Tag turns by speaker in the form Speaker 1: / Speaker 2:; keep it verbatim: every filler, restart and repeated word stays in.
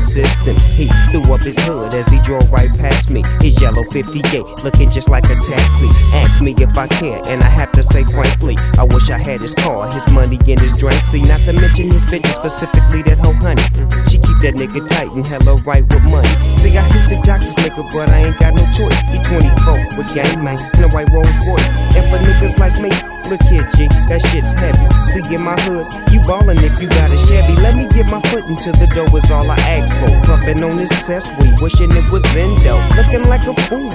Speaker 1: system. He threw up his hood as he drove right past me. His yellow fifty-eight looking just like a taxi. Asked me if I care, and I have to say frankly, I wish I had his car, his money, and his drink. See, not to mention his bitches, specifically that whole honey. She keep that nigga tight and hella right with money. See, I hate to jock this nigga, but I ain't got no choice. He twenty-four with gang man and a white Rolls Royce. And for niggas like me, look here, G, that shit's heavy. See, in my hood, you ballin' if you got a Chevy. Let me get my foot into the door is all I ask for. Puffin' on this cess weed, wishing it was Vendo. Looking like a fool